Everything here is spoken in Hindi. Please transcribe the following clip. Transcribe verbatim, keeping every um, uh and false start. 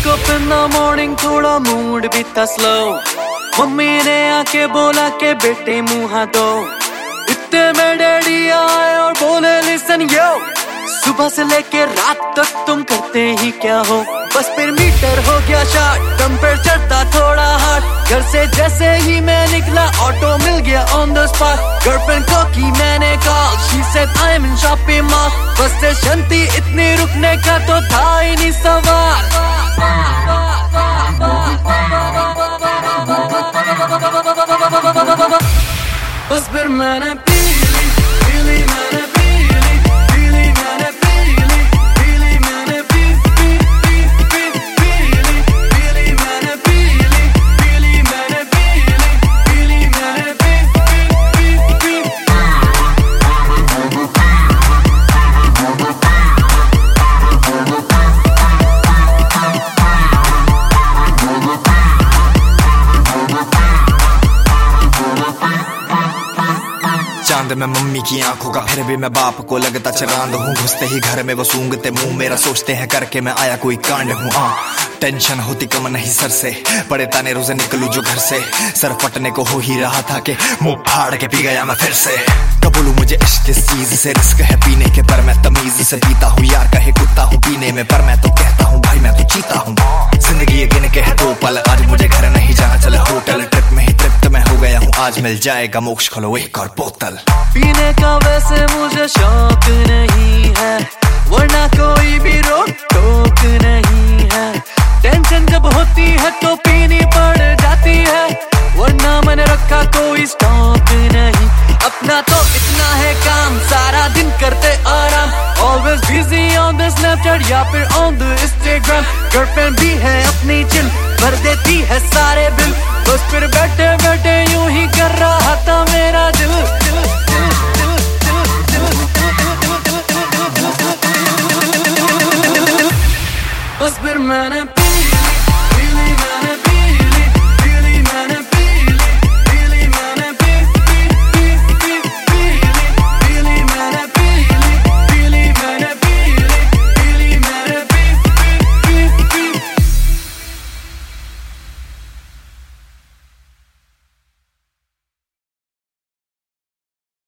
Wake up in the morning, थोड़ा मूड भी था स्लो। मम्मी ने आके बोला के बेटे मुँह हाथ धो। इतने में डैडी आए और बोले लिसन यो, सुबह से लेके रात तक तुम करते ही क्या हो। बस फिर मीटर हो गया शार्ट, टेम्परेचर था थोड़ा हार्ड। घर से जैसे ही मैं निकला ऑटो मिल गया ऑन द स्पॉट। गर्लफ्रेंड को की मैंने call, she said I am in shopping mall. Bus station थी इतनी रुकने का तो था ही नहीं सवाल। बस फिर मैंने पी ली, पी ली मैंने पी ली, पी ली मैंने पी ली, पी ली मैंने पी पी पी पी पी ली, पी ली मैंने पी ली, पी ली मैंने पी ली, पी ली मैंने पी पी पी पी। चांद में मम्मी की आंखों का, फिर भी मैं बाप को लगता चरांद हूँ। घुसते ही घर में वो सूंघते मुंह मेरा, सोचते हैं करके मैं आया कोई कांड हूँ। आ, टेंशन होती कम नहीं सर से, बड़े ताने रोजे निकलूं जो घर से। सर फटने को हो ही रहा था कि मुंह फाड़ के पी गया मैं फिर से। कबूलू मुझे इश्क इस चीज से, रिस्क है पीने के पर मैं तमीज से पीता हूँ। यार कहे कुत्ता हूँ पीने में, पर मैं तो कहता हूँ भाई मैं तो चीता हूँ। जिंदगी ये गिन के है दो पल, आज मुझे घर नहीं जाना चले होटल। ट्रिप में ही तृप्त मैं हो गया हूँ, आज मिल जाएगा मोक्ष, खोलो एक और बोतल। पीने का वैसे मुझे शौक नहीं है, वरना कोई भी रोक टोक नहीं है। टेंशन जब होती है तो पीनी पड़ जाती है, वरना मैंने रखा कोई स्टॉक नहीं। अपना तो इतना है काम, सारा दिन करते आराम। Always busy on the Snapchat या फिर on the Instagram। गर्लफ्रेंड भी है अपनी चिल, भर देती है सारे बिल। बस फिर बैठे बैठे यूं ही कर रहा था मेरा दिल। बस फिर मैंने